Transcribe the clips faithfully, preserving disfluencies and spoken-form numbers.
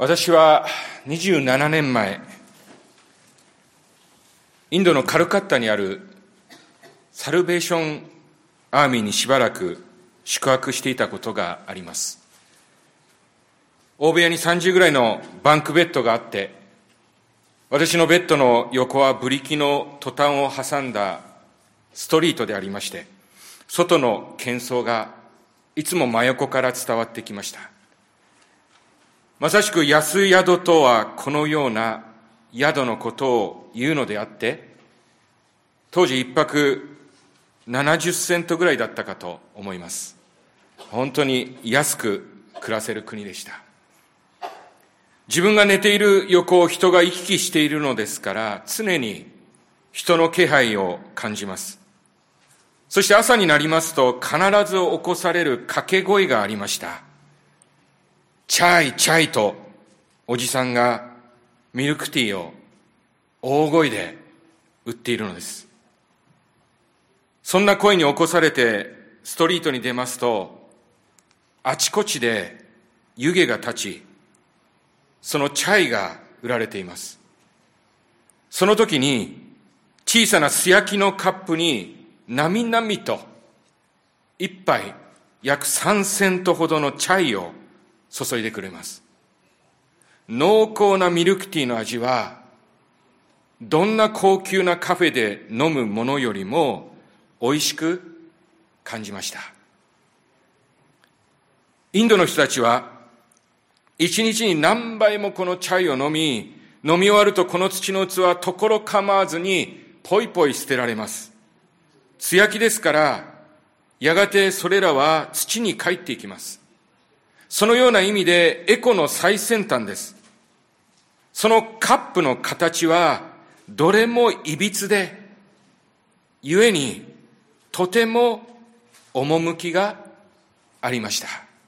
私はにじゅうななねんまえ、インドのカルカッタにあるサルベーションアーミーにしばらく宿泊していたことがあります。大部屋にさんじゅうぐらいのバンクベッドがあって、私のベッドの横はブリキのトタンを挟んだストリートでありまして、外の喧騒がいつも真横から伝わってきました。まさしく安宿とはこのような宿のことを言うのであって、当時一泊ななじゅっセントぐらいだったかと思います。本当に安く暮らせる国でした。自分が寝ている横を人が行き来しているのですから、常に人の気配を感じます。そして朝になりますと必ず起こされる掛け声がありました。チャイチャイとおじさんがミルクティーを大声で売っているのです。そんな声に起こされてストリートに出ますと、あちこちで湯気が立ち、そのチャイが売られています。その時に小さな素焼きのカップになみなみと一杯約さんセントほどのチャイを注いでくれます。濃厚なミルクティーの味はどんな高級なカフェで飲むものよりも美味しく感じました。インドの人たちは一日に何杯もこのチャイを飲み、飲み終わるとこの土の器はところ構わずにポイポイ捨てられます。素焼きですから、やがてそれらは土に帰っていきます。そのような意味でエコの最先端です。そのカップの形はどれもいびつで、故にとても趣がありました。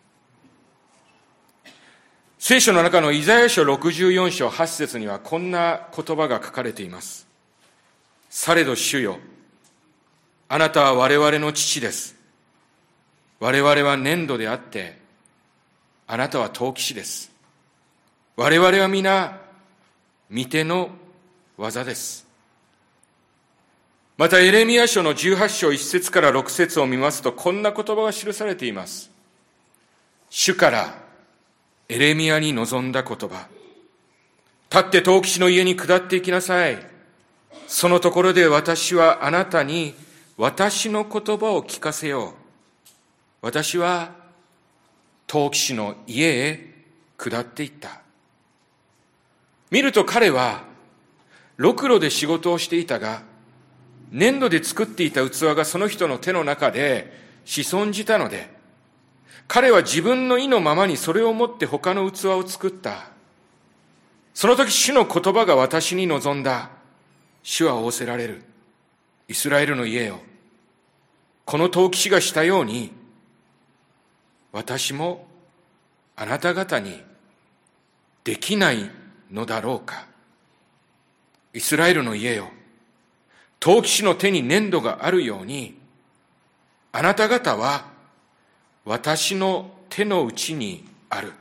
聖書の中のイザヤ書ろくじゅうよん章はち節にはこんな言葉が書かれています。されど主よ、あなたは我々の父です。我々は粘土であって、あなたは陶器師です。我々は皆、御手の技です。またエレミヤ書のじゅうはち章いち節からろく節を見ますと、こんな言葉が記されています。主からエレミヤに臨んだ言葉。立って陶器師の家に下っていきなさい。そのところで私はあなたに私の言葉を聞かせよう。私は陶器師の家へ下っていった。見ると彼はろくろで仕事をしていたが、粘土で作っていた器がその人の手の中で潜んじたので、彼は自分の意のままにそれを持って他の器を作った。その時主の言葉が私に臨んだ。主は仰せられる。イスラエルの家よ。この陶器師がしたように、私もあなた方にできないのだろうか。イスラエルの家よ。陶器師の手に粘土があるように、あなた方は私の手の内にある。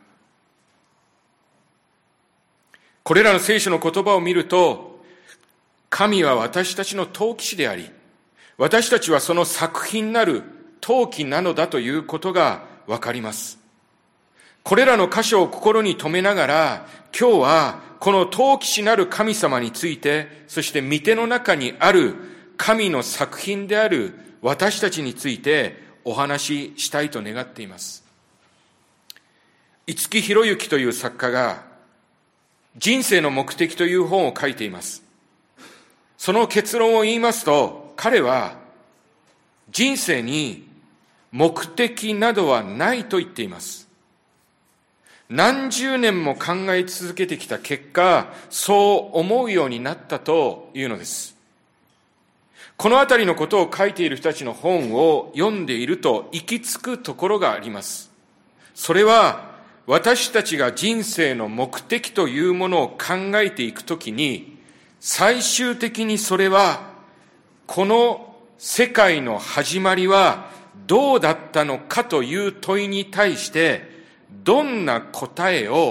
これらの聖書の言葉を見ると、神は私たちの陶器師であり、私たちはその作品なる陶器なのだということがわかります。これらの箇所を心に留めながら、今日はこの陶器師なる神様について、そして御手の中にある神の作品である私たちについてお話ししたいと願っています。五木ひろゆきという作家が人生の目的という本を書いています。その結論を言いますと、彼は人生に目的などはないと言っています。何十年も考え続けてきた結果、そう思うようになったというのです。このあたりのことを書いている人たちの本を読んでいると行き着くところがあります。それは私たちが人生の目的というものを考えていくときに、最終的にそれはこの世界の始まりはどうだったのかという問いに対してどんな答えを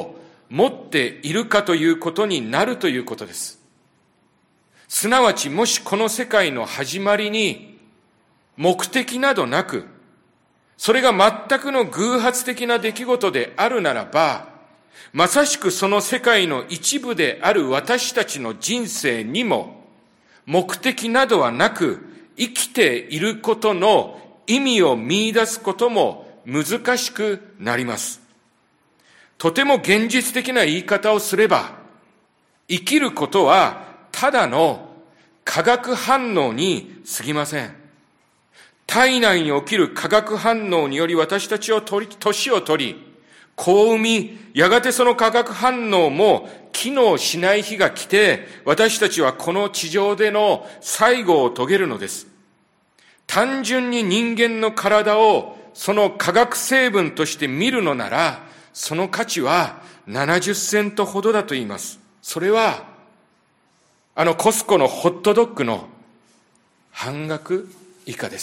持っているかということになるということです。すなわち、もしこの世界の始まりに目的などなく、それが全くの偶発的な出来事であるならば、まさしくその世界の一部である私たちの人生にも、目的などはなく、生きていることの意味を見出すことも難しくなります。とても現実的な言い方をすれば、生きることはただの化学反応に過ぎません。体内に起きる化学反応により私たちを取り、年を取り、子を産み、やがてその化学反応も機能しない日が来て、私たちはこの地上での最後を遂げるのです。単純に人間の体をその化学成分として見るのなら、その価値はななじゅっセントほどだと言います。それは、あのコスコのホットドッグの半額以下です。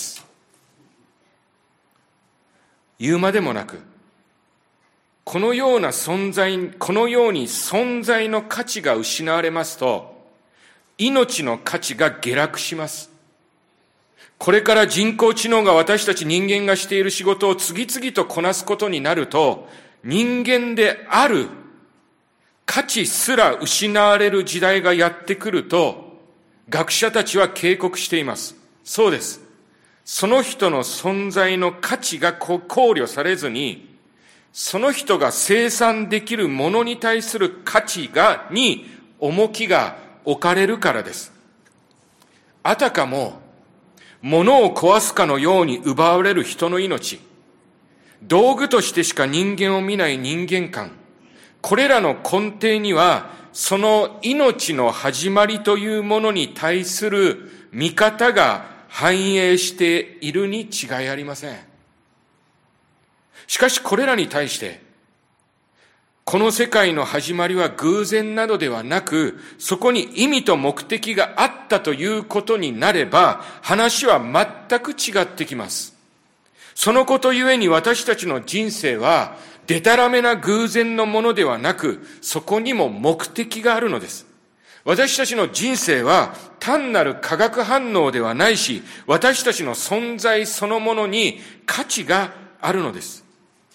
言うまでもなく、このような存在、このように存在の価値が失われますと、命の価値が下落します。これから人工知能が私たち人間がしている仕事を次々とこなすことになると、人間である価値すら失われる時代がやってくると、学者たちは警告しています。そうです。その人の存在の価値が考慮されずに、その人が生産できるものに対する価値が、に重きが置かれるからです。あたかも、物を壊すかのように奪われる人の命、道具としてしか人間を見ない人間観、これらの根底には、その命の始まりというものに対する見方が反映しているに違いありません。しかしこれらに対して、この世界の始まりは偶然などではなく、そこに意味と目的があったということになれば、話は全く違ってきます。そのことゆえに私たちの人生は、でたらめな偶然のものではなく、そこにも目的があるのです。私たちの人生は単なる化学反応ではないし、私たちの存在そのものに価値があるのです。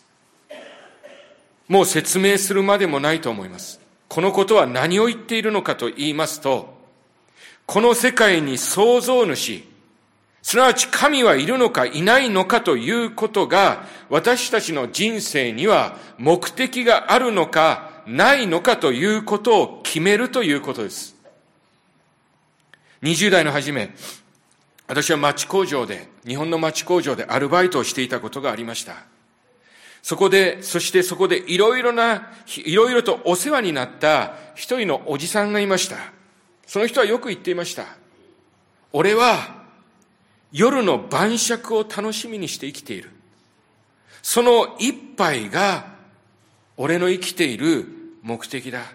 もう説明するまでもないと思います。このことは何を言っているのかと言いますと、この世界に創造主、すなわち神はいるのかいないのかということが、私たちの人生には目的があるのかないのかということを決めるということです。にじゅう代の初め、私は町工場で、日本の町工場でアルバイトをしていたことがありました。そこで、そしてそこでいろいろな、いろいろとお世話になった一人のおじさんがいました。その人はよく言っていました。俺は夜の晩酌を楽しみにして生きている。その一杯が俺の生きている目的だ。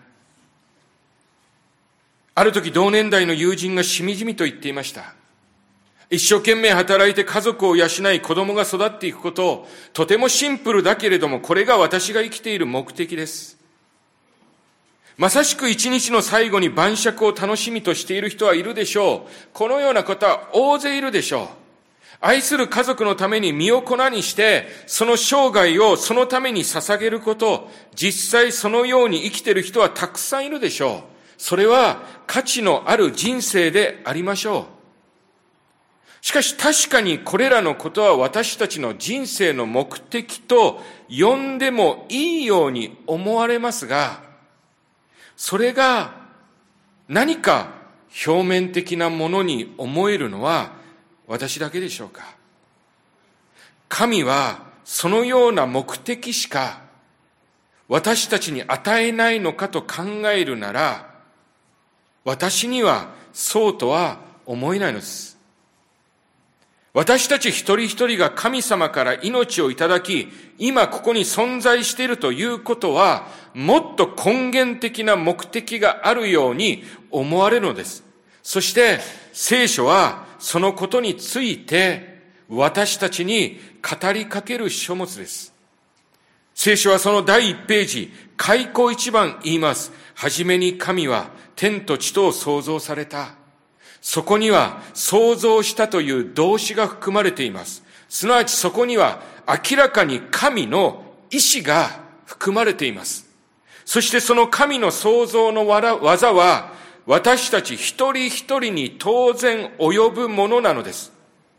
ある時同年代の友人がしみじみと言っていました。一生懸命働いて家族を養い子供が育っていくこと、とてもシンプルだけれども、これが私が生きている目的です。まさしく一日の最後に晩酌を楽しみとしている人はいるでしょう。このような方は大勢いるでしょう。愛する家族のために身を粉にして、その生涯をそのために捧げること、実際そのように生きている人はたくさんいるでしょう。それは価値のある人生でありましょう。しかし確かにこれらのことは私たちの人生の目的と呼んでもいいように思われますが、それが何か表面的なものに思えるのは私だけでしょうか。神はそのような目的しか私たちに与えないのかと考えるなら、私にはそうとは思えないのです。私たち一人一人が神様から命をいただき、今ここに存在しているということは、もっと根源的な目的があるように思われるのです。そして聖書はそのことについて私たちに語りかける書物です。 聖書はその第一ページ、開口一番言います。はじめに神は天と地とを創造された。そこには創造したという動詞が含まれています。すなわちそこには明らかに神の意志が含まれています。そしてその神の創造の技は私たち一人一人に当然及ぶものなのです。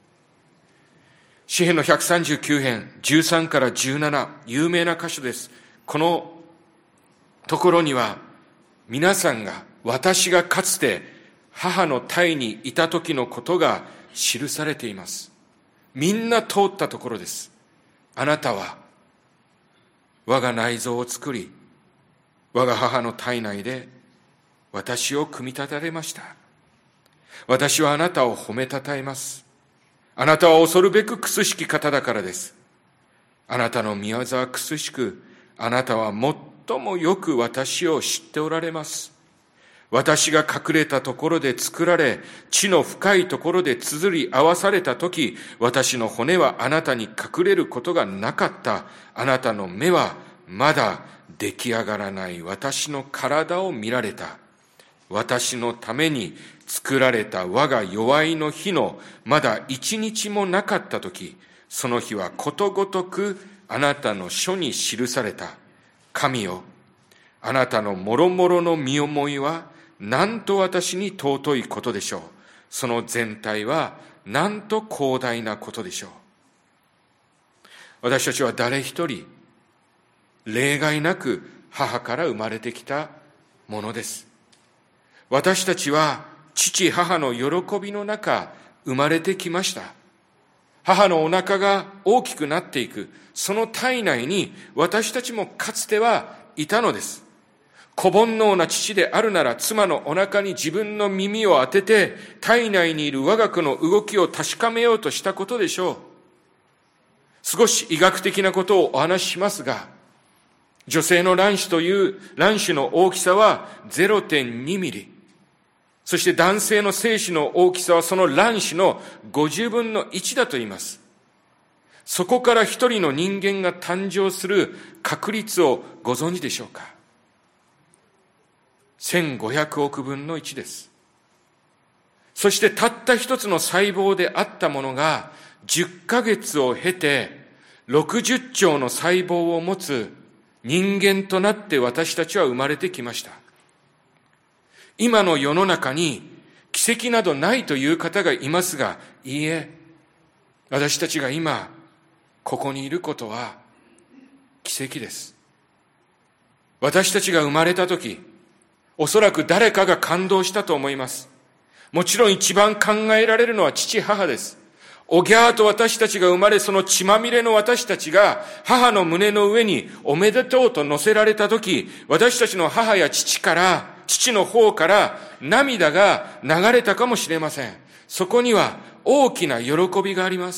詩編のひゃくさんじゅうきゅう編じゅうさんからじゅうなな、有名な箇所です。このところには皆さんが、私がかつて母の胎にいた時のことが記されています。みんな通ったところです。あなたは我が内臓を作り、我が母の体内で私を組み立てられました。私はあなたを褒めたたえます。あなたは恐るべく苦しき方だからです。あなたの御業は苦しく、あなたは最もよく私を知っておられます。私が隠れたところで作られ、地の深いところで綴り合わされたとき、私の骨はあなたに隠れることがなかった。あなたの目はまだ出来上がらない私の体を見られた。私のために作られた我が弱いの日のまだ一日もなかったとき、その日はことごとくあなたの書に記された。神よ、あなたのもろもろの身思いはなんと私に尊いことでしょう。その全体はなんと広大なことでしょう。私たちは誰一人例外なく母から生まれてきたものです。私たちは父母の喜びの中生まれてきました。母のお腹が大きくなっていく、その体内に私たちもかつてはいたのです。子煩悩な父であるなら、妻のお腹に自分の耳を当てて体内にいる我が子の動きを確かめようとしたことでしょう。少し医学的なことをお話ししますが、女性の卵子という卵子の大きさは ゼロてんにミリ、そして男性の精子の大きさはその卵子のごじゅうぶんのいちだと言います。そこから一人の人間が誕生する確率をご存知でしょうか。せんごひゃくおくぶんのいちです。そしてたった一つの細胞であったものがじゅっかげつを経てろくじゅっちょうの細胞を持つ人間となって私たちは生まれてきました。今の世の中に奇跡などないという方がいますが、いいえ、私たちが今ここにいることは奇跡です。私たちが生まれたとき、おそらく誰かが感動したと思います。もちろん一番考えられるのは父母です。おぎゃーと私たちが生まれ、その血まみれの私たちが母の胸の上におめでとうと乗せられたとき、私たちの母や父から、父の方から涙が流れたかもしれません。そこには大きな喜びがあります。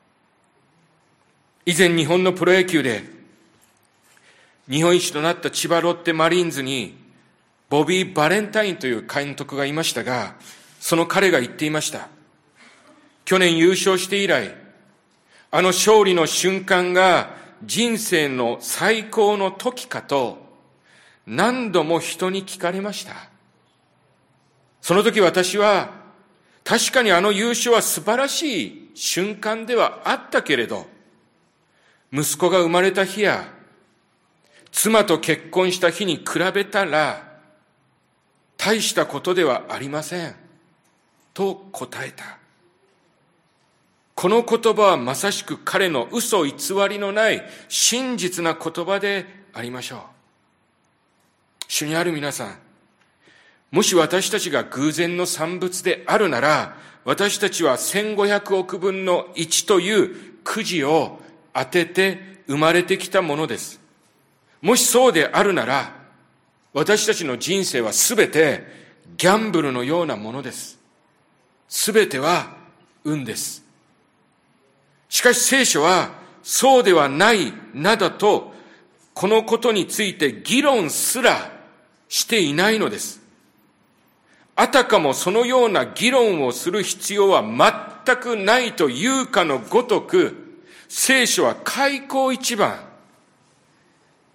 以前日本のプロ野球で日本一となった千葉ロッテマリーンズにボビー・バレンタインという監督がいましたが、その彼が言っていました。去年優勝して以来、あの勝利の瞬間が人生の最高の時かと何度も人に聞かれました。その時私は、確かにあの優勝は素晴らしい瞬間ではあったけれど、息子が生まれた日や妻と結婚した日に比べたら大したことではありませんと答えた。この言葉はまさしく彼の嘘偽りのない真実な言葉でありましょう。主にある皆さん、もし私たちが偶然の産物であるなら、私たちはせんごひゃくおくぶんのいちというくじを当てて生まれてきたものです。もしそうであるなら、私たちの人生はすべてギャンブルのようなものです。すべては運です。しかし聖書はそうではないなどと、このことについて議論すらしていないのです。あたかもそのような議論をする必要は全くないというかのごとく、聖書は開口一番、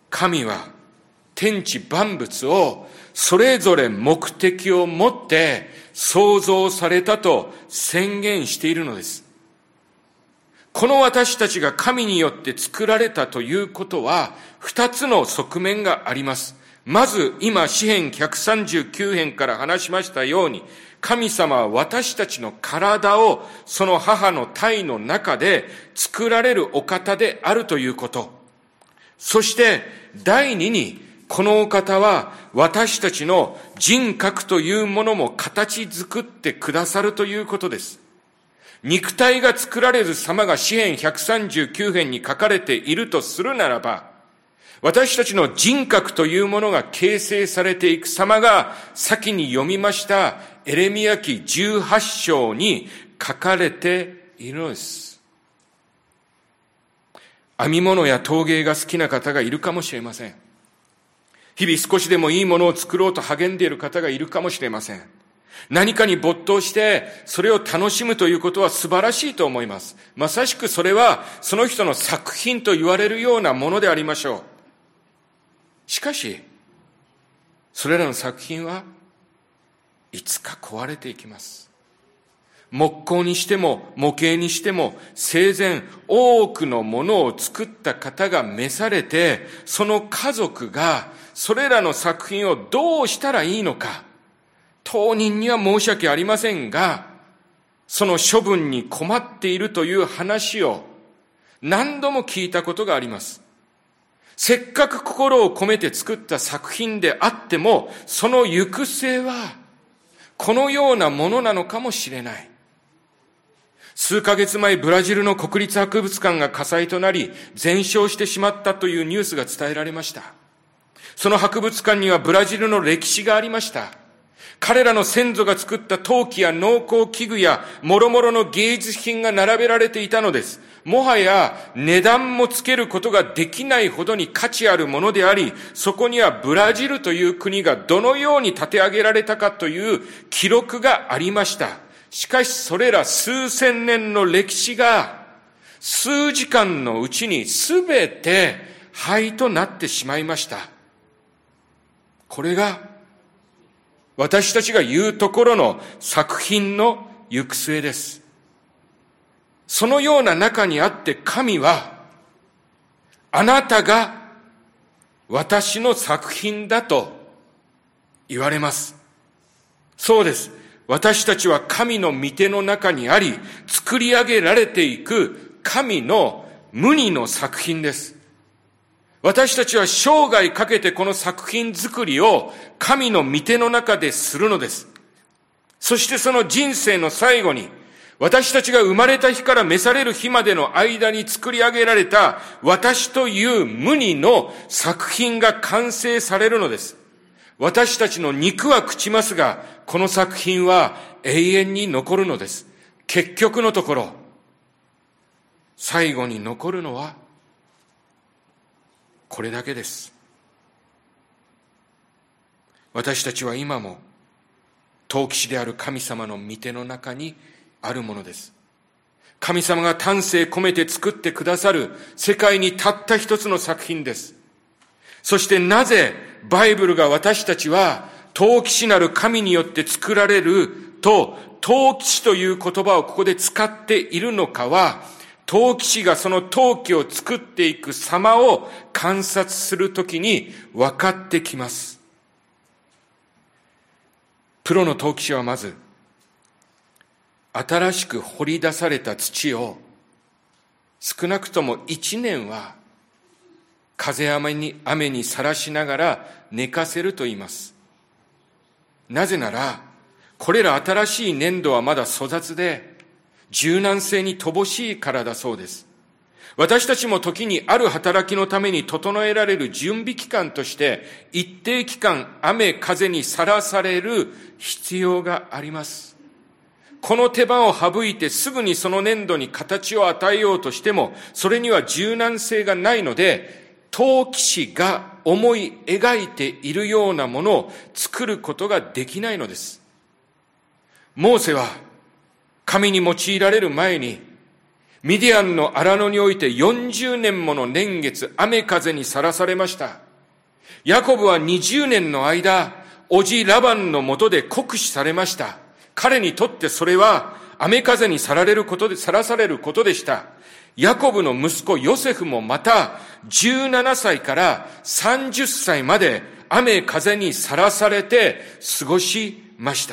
神は天地万物をそれぞれ目的を持って創造されたと宣言しているのです。この私たちが神によって作られたということは二つの側面があります。まず今詩編ひゃくさんじゅうきゅう編から話しましたように、神様は私たちの体をその母の胎の中で作られるお方であるということ。そして第二に、このお方は私たちの人格というものも形作ってくださるということです。肉体が作られる様が詩編ひゃくさんじゅうきゅう編に書かれているとするならば、私たちの人格というものが形成されていく様が先に読みましたエレミヤ記じゅうはち章に書かれているのです。編み物や陶芸が好きな方がいるかもしれません。日々少しでもいいものを作ろうと励んでいる方がいるかもしれません。何かに没頭してそれを楽しむということは素晴らしいと思います。まさしくそれはその人の作品と言われるようなものでありましょう。しかしそれらの作品はいつか壊れていきます。木工にしても模型にしても生前多くのものを作った方が召されて、その家族がそれらの作品をどうしたらいいのか、当人には申し訳ありませんが、その処分に困っているという話を何度も聞いたことがあります。せっかく心を込めて作った作品であっても、その行く末はこのようなものなのかもしれない。数ヶ月前、ブラジルの国立博物館が火災となり全焼してしまったというニュースが伝えられました。その博物館にはブラジルの歴史がありました。彼らの先祖が作った陶器や農工器具や諸々の芸術品が並べられていたのです。もはや値段もつけることができないほどに価値あるものであり、そこにはブラジルという国がどのように立て上げられたかという記録がありました。しかしそれら数千年の歴史が数時間のうちにすべて灰となってしまいました。これが私たちが言うところの作品の行く末です。そのような中にあって神は、あなたが私の作品だと言われます。そうです。私たちは神の御手の中にあり、作り上げられていく神の無二の作品です。私たちは生涯かけてこの作品作りを神の御手の中でするのです。そしてその人生の最後に、私たちが生まれた日から召される日までの間に作り上げられた私という無二の作品が完成されるのです。私たちの肉は朽ちますが、この作品は永遠に残るのです。結局のところ、最後に残るのはこれだけです。私たちは今も陶器師である神様の御手の中にあるものです。神様が丹精込めて作ってくださる世界にたった一つの作品です。そしてなぜバイブルが私たちは陶器師なる神によって作られると陶器師という言葉をここで使っているのかは、陶器師がその陶器を作っていく様を観察するときに分かってきます。プロの陶器師はまず、新しく掘り出された土を少なくとも一年は風雨に雨にさらしながら寝かせると言います。なぜなら、これら新しい粘土はまだ粗雑で柔軟性に乏しいからだそうです。私たちも時にある働きのために整えられる準備期間として、一定期間雨風にさらされる必要があります。この手間を省いてすぐにその粘土に形を与えようとしても、それには柔軟性がないので、陶器師が思い描いているようなものを作ることができないのです。モーセは神に用いられる前に、 ミディアンの荒野においてよんじゅうねんもの年月、雨風にさらされました。ヤコブはにじゅうねんの間、おじラバンのもとで酷使されました。彼にとってそれは雨風にさられることで、さらされることでした。ヤコブの息子ヨセフもまたじゅうななさいからさんじゅっさいまで雨風にさらされて過ごしました。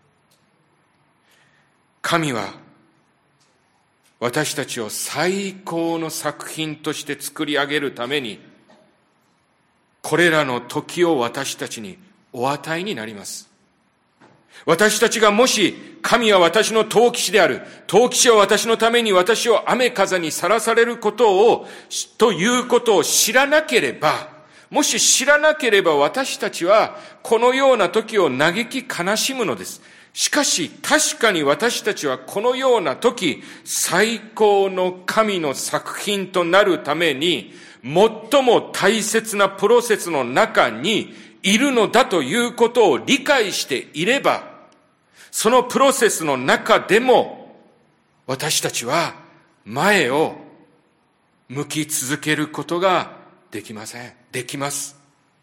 神は私たちを最高の作品として作り上げるために、これらの時を私たちにお与えになります。私たちがもし、神は私の陶器師である、陶器師は私のために私を雨風にさらされることを、ということを知らなければ、もし知らなければ私たちはこのような時を嘆き悲しむのです。しかし確かに私たちはこのような時、最高の神の作品となるために、最も大切なプロセスの中にいるのだということを理解していれば、そのプロセスの中でも私たちは前を向き続けることができません。できます。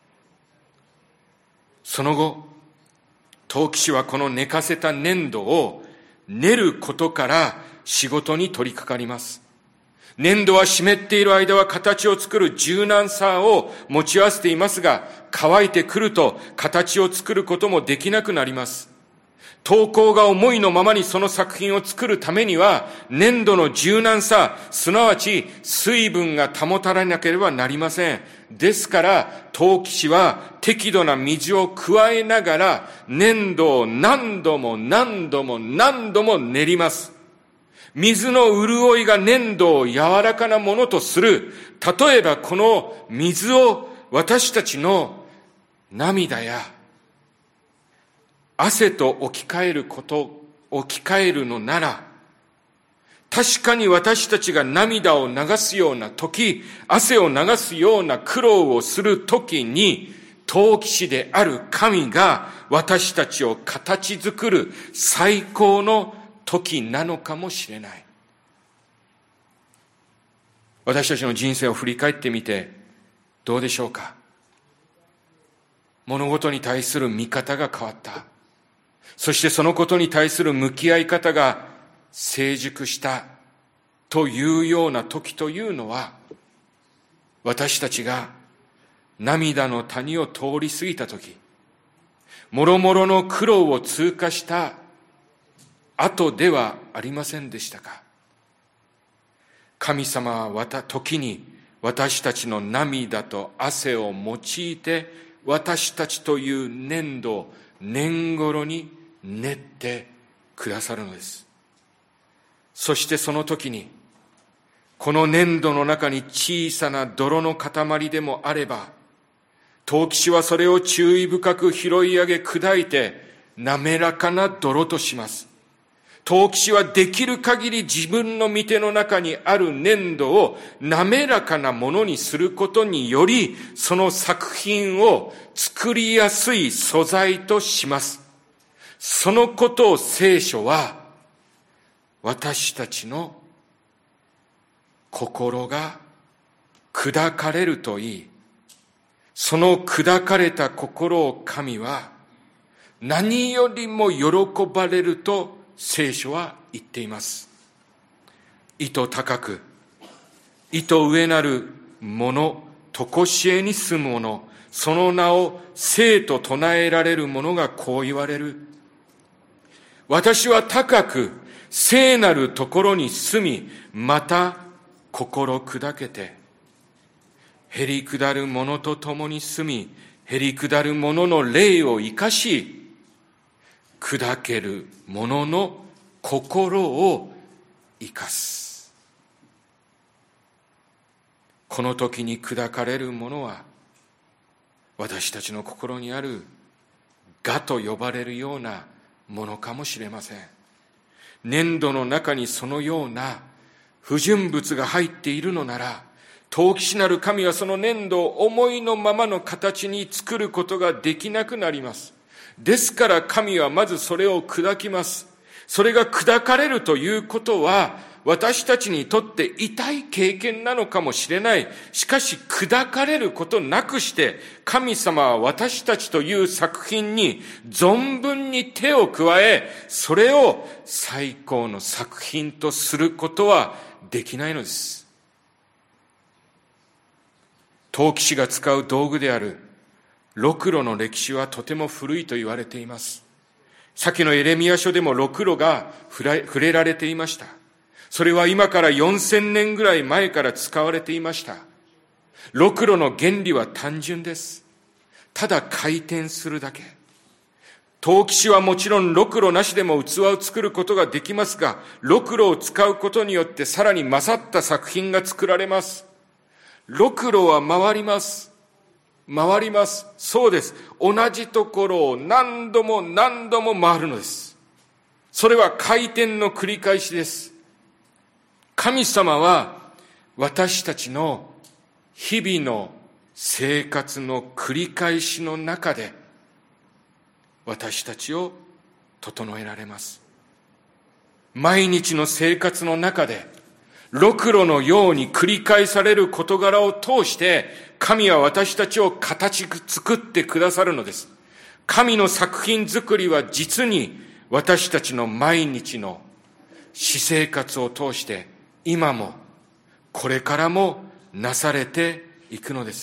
その後、陶器師はこの寝かせた粘土を練ることから仕事に取り掛かります。粘土は湿っている間は形を作る柔軟さを持ち合わせていますが、乾いてくると形を作ることもできなくなります。陶工が思いのままにその作品を作るためには、粘土の柔軟さ、すなわち水分が保たれなければなりません。ですから、陶器師は適度な水を加えながら、粘土を何度も何度も何度も練ります。水の潤いが粘土を柔らかなものとする。例えばこの水を私たちの涙や汗と置き換えること、置き換えるのなら、確かに私たちが涙を流すような時、汗を流すような苦労をする時に、陶器師である神が私たちを形作る最高の時なのかもしれない。私たちの人生を振り返ってみてどうでしょうか。物事に対する見方が変わった。そしてそのことに対する向き合い方が成熟したというような時というのは、私たちが涙の谷を通り過ぎた時、もろもろの苦労を通過した後ではありませんでしたか。神様は時に私たちの涙と汗を用いて、私たちという粘土を年頃に練ってくださるのです。そしてその時に、この粘土の中に小さな泥の塊でもあれば、陶器師はそれを注意深く拾い上げ砕いて滑らかな泥とします。陶器師はできる限り自分の御手の中にある粘土を滑らかなものにすることにより、その作品を作りやすい素材とします。そのことを聖書は、私たちの心が砕かれるといい、その砕かれた心を神は何よりも喜ばれると聖書は言っています。意図高く、意図上なるもの、常しえに住むもの、その名を聖と唱えられる者がこう言われる。私は高く聖なるところに住み、また心砕けて、へり下る者と共に住み、へり下る者の霊を生かし、砕ける者の心を生かす。この時に砕かれる者は、私たちの心にある我と呼ばれるようなものかもしれません。粘土の中にそのような不純物が入っているのなら、陶器師なる神はその粘土を思いのままの形に作ることができなくなります。ですから神はまずそれを砕きます。それが砕かれるということは、 私たちにとって痛い経験なのかもしれない。しかし砕かれることなくして、神様は私たちという作品に存分に手を加え、それを最高の作品とすることはできないのです。陶器師が使う道具であるろくろの歴史はとても古いと言われています。先のエレミヤ書でもろくろが触れられていました。それは今からよんせんねんぐらい前から使われていました。ろくろの原理は単純です。ただ回転するだけ。陶器師はもちろんろくろなしでも器を作ることができますが、ろくろを使うことによってさらに勝った作品が作られます。ろくろは回ります。回ります。そうです。同じところを何度も何度も回るのです。それは回転の繰り返しです。神様は私たちの日々の生活の繰り返しの中で私たちを整えられます。毎日の生活の中でろくろのように繰り返される事柄を通して神は私たちを形作ってくださるのです。神の作品作りは実に私たちの毎日の私生活を通して今もこれからもなされていくのです。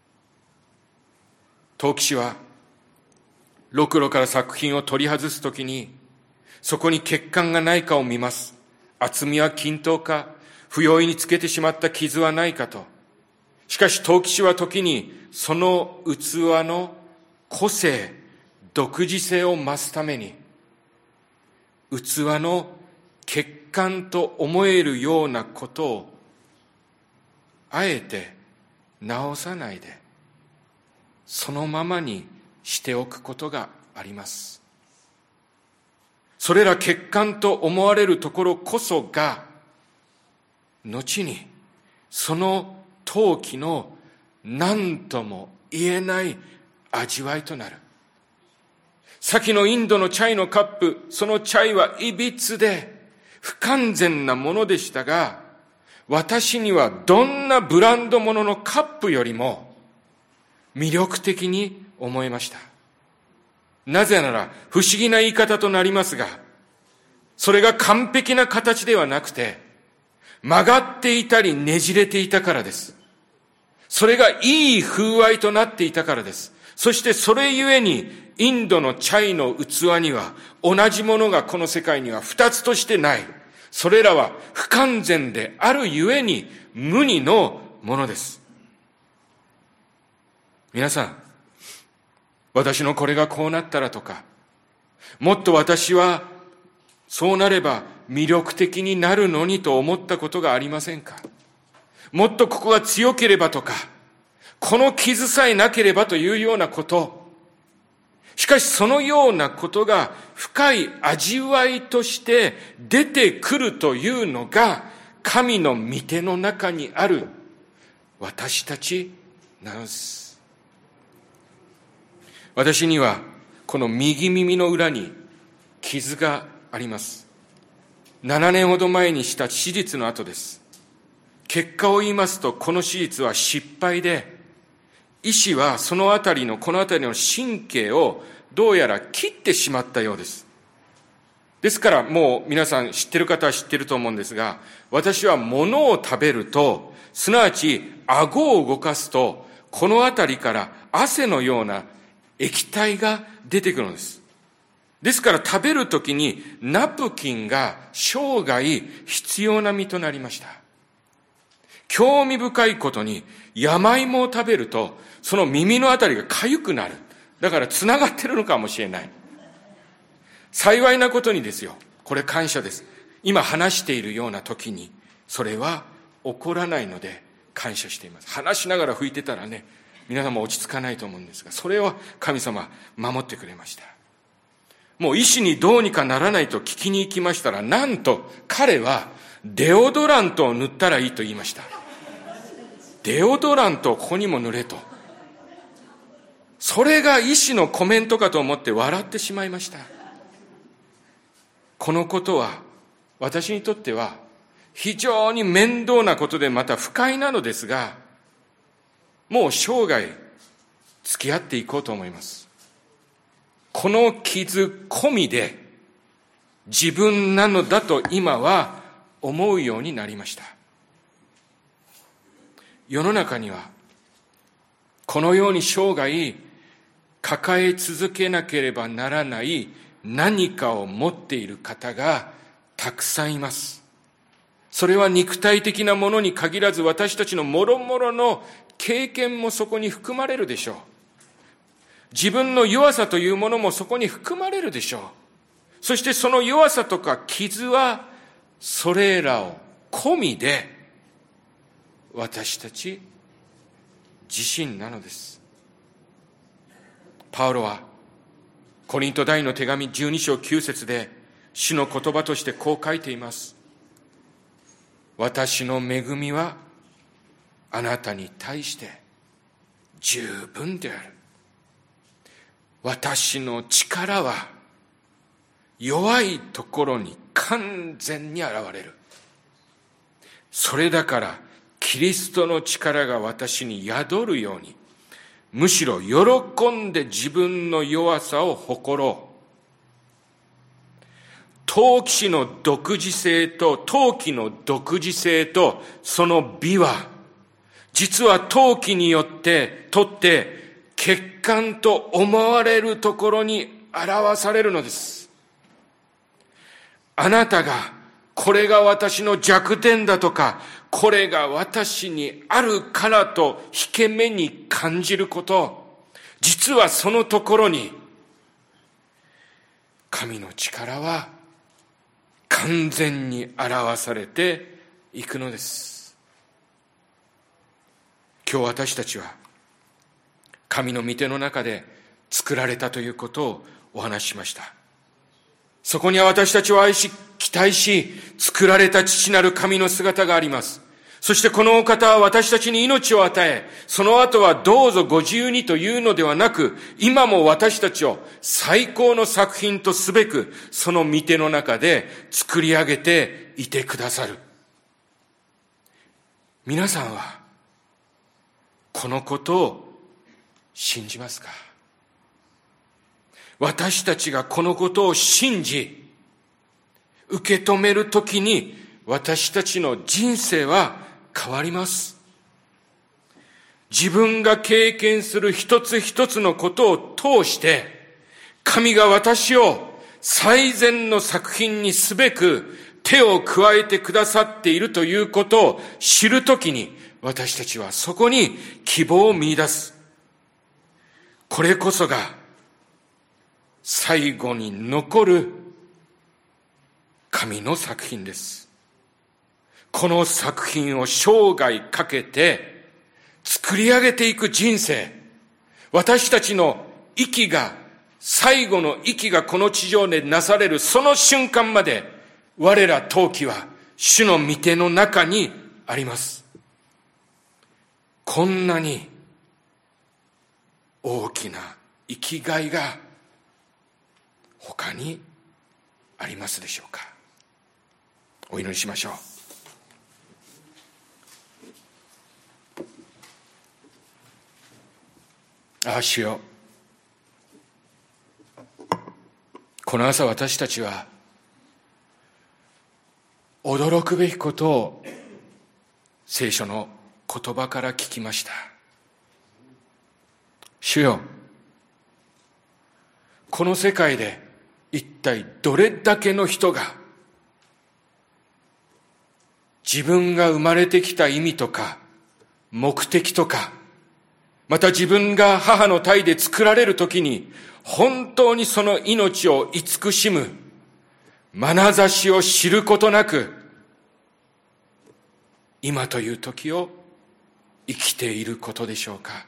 陶器師はろくろから作品を取り外すときにそこに欠陥がないかを見ます。厚みは均等か、不用意につけてしまった傷はないかと。しかし陶器師は時にその器の個性、独自性を増すために器の欠陥と思えるようなことをあえて直さないでそのままにしておくことがあります。それら欠陥と思われるところこそが後にその陶器の何とも言えない味わいとなる。先のインドのチャイのカップ、そのチャイはいびつで不完全なものでしたが、私にはどんなブランド物のカップよりも魅力的に思えました。なぜなら不思議な言い方となりますが、それが完璧な形ではなくて曲がっていたりねじれていたからです。それがいい風合いとなっていたからです。そしてそれゆえにインドのチャイの器には同じものがこの世界には二つとしてない。それらは不完全であるゆえに無二のものです。皆さん、私のこれがこうなったらとか、もっと私はそうなれば魅力的になるのにと思ったことがありませんか？もっとここが強ければとか、この傷さえなければというようなこと。しかしそのようなことが深い味わいとして出てくるというのが神の御手の中にある私たちなのです。私にはこの右耳の裏に傷があります。ななねんほど前にした手術の後です。結果を言いますと、この手術は失敗で、医師はそのあたりの、このあたりの神経をどうやら切ってしまったようです。ですからもう皆さん知ってる方は知ってると思うんですが、私は物を食べると、すなわち顎を動かすと、このあたりから汗のような液体が出てくるのです。ですから食べるときにナプキンが生涯必要な身となりました。興味深いことに山芋を食べるとその耳のあたりが痒くなる。だからつながってるのかもしれない。幸いなことにですよ、これ感謝です。今話しているような時にそれは起こらないので感謝しています。話しながら拭いてたらね、皆さんも落ち着かないと思うんですが、それを神様守ってくれました。もう医師にどうにかならないと聞きに行きましたら、なんと彼はデオドラントを塗ったらいいと言いました。デオドラントをここにも塗れと。それが医師のコメントかと思って笑ってしまいました。このことは私にとっては非常に面倒なことでまた不快なのですが、もう生涯付き合っていこうと思います。この傷込みで自分なのだと今は思うようになりました。世の中にはこのように生涯抱え続けなければならない何かを持っている方がたくさんいます。それは肉体的なものに限らず、私たちのもろもろの経験もそこに含まれるでしょう。自分の弱さというものもそこに含まれるでしょう。そしてその弱さとか傷はそれらを込みで私たち自身なのです。パウロはコリント第二の手紙じゅうに章きゅう節で主の言葉としてこう書いています。私の恵みはあなたに対して十分である。私の力は弱いところに完全に現れる。それだからキリストの力が私に宿るように、むしろ喜んで自分の弱さを誇ろう。陶器師の独自性と陶器の独自性とその美は、実は陶器によってとって欠陥と思われるところに表されるのです。あなたがこれが私の弱点だとか、これが私にあるからと引け目に感じること、実はそのところに神の力は完全に表されていくのです。今日私たちは神の御手の中で作られたということをお話ししました。そこには私たちを愛し期待し作られた父なる神の姿があります。そしてこのお方は私たちに命を与え、その後はどうぞご自由にというのではなく、今も私たちを最高の作品とすべく、その御手の中で作り上げていてくださる。皆さんはこのことを信じますか？私たちがこのことを信じ、受け止めるときに私たちの人生は変わります。自分が経験する一つ一つのことを通して、神が私を最善の作品にすべく手を加えてくださっているということを知るときに、私たちはそこに希望を見出す。これこそが最後に残る神の作品です。この作品を生涯かけて作り上げていく人生、私たちの息が、最後の息がこの地上でなされるその瞬間まで、我ら陶器は主の御手の中にあります。こんなに大きな生きがいが他にありますでしょうか。お祈りしましょう。ああ主よ、この朝私たちは驚くべきことを聖書の言葉から聞きました。主よ、この世界で一体どれだけの人が自分が生まれてきた意味とか目的とか、また自分が母の胎で作られるときに本当にその命を慈しむ眼差しを知ることなく、今という時を生きていることでしょうか。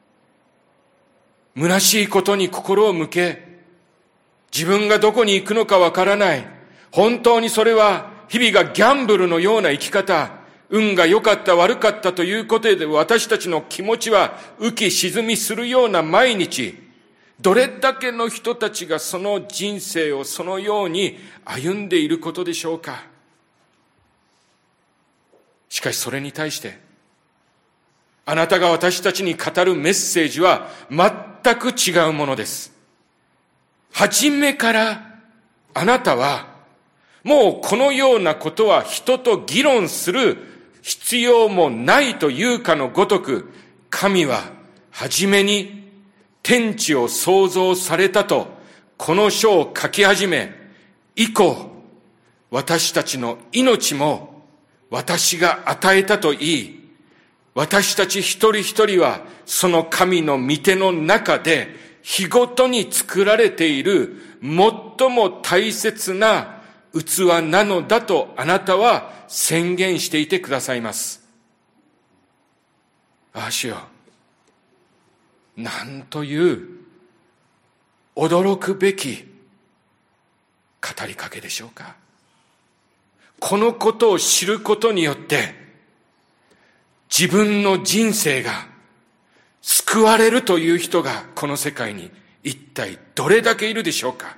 虚しいことに心を向け、自分がどこに行くのかわからない、本当にそれは日々がギャンブルのような生き方、運が良かった悪かったということで私たちの気持ちは浮き沈みするような毎日、どれだけの人たちがその人生をそのように歩んでいることでしょうか。 しかしそれに対して、あなたが私たちに語るメッセージは全く違うものです。初めからあなたはもうこのようなことは人と議論する必要もないというかのごとく、神は初めに天地を創造されたとこの書を書き始め、以降私たちの命も私が与えたと言い、私たち一人一人はその神の御手の中で日ごとに作られている最も大切な器なのだとあなたは宣言していてくださいます。ああ、主よ、なんという驚くべき語りかけでしょうか。このことを知ることによって自分の人生が救われるという人がこの世界に一体どれだけいるでしょうか。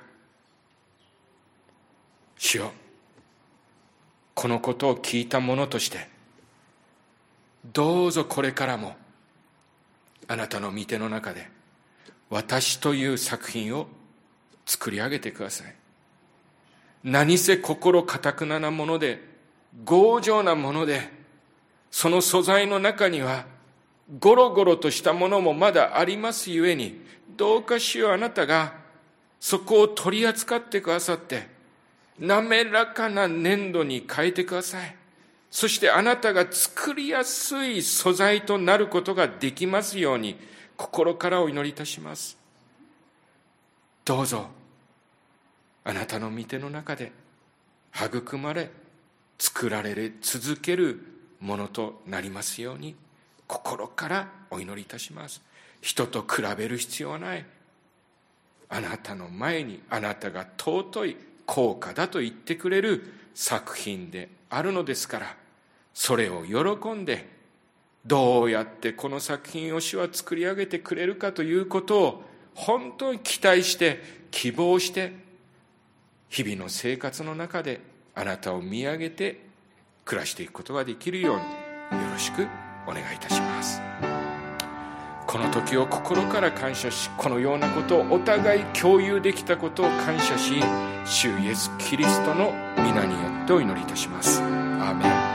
主よ、このことを聞いた者としてどうぞこれからもあなたの御手の中で私という作品を作り上げてください。何せ心堅くななもので強情なもので、その素材の中にはゴロゴロとしたものもまだありますゆえに、どうか主よ、あなたがそこを取り扱ってくださって滑らかな粘土に変えてください。そしてあなたが作りやすい素材となることができますように心からお祈りいたします。どうぞあなたの御手の中で育まれ作られ続けるものとなりますように心からお祈りいたします。人と比べる必要はない。あなたの前にあなたが尊い高価だと言ってくれる作品であるのですから、それを喜んでどうやってこの作品を主は作り上げてくれるかということを本当に期待して希望して日々の生活の中であなたを見上げて暮らしていくことができるようによろしくお願いいたします。この時を心から感謝し、このようなことをお互い共有できたことを感謝し、主イエスキリストの皆によってお祈りいたします。アーメン。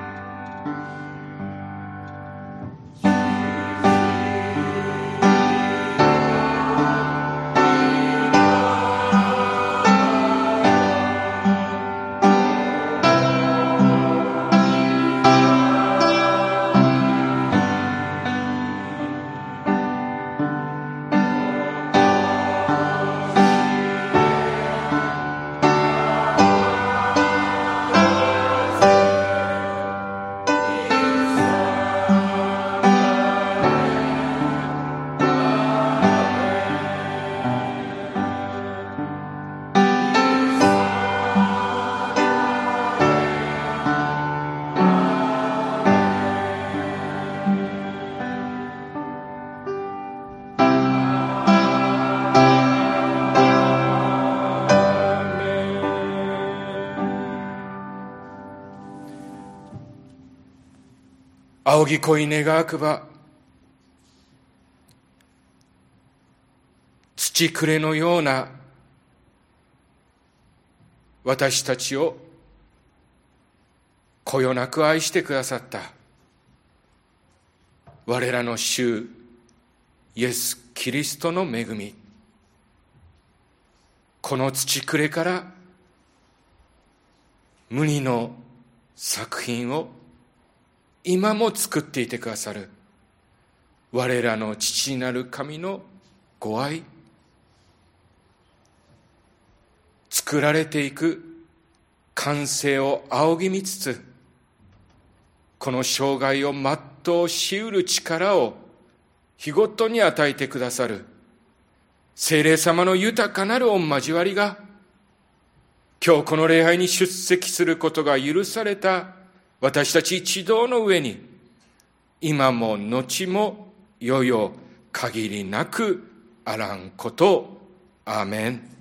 仰ぎ恋願わくば、土くれのような私たちをこよなく愛してくださった我らの主イエス・キリストの恵み、この土くれから無二の作品を今も作っていてくださる我らの父なる神のご愛、作られていく完成を仰ぎ見つつ、この生涯を全うしうる力を日ごとに与えてくださる聖霊様の豊かなる御交わりが、今日この礼拝に出席することが許された私たち一同の上に、今も後も世々限りなくあらんこと。アーメン。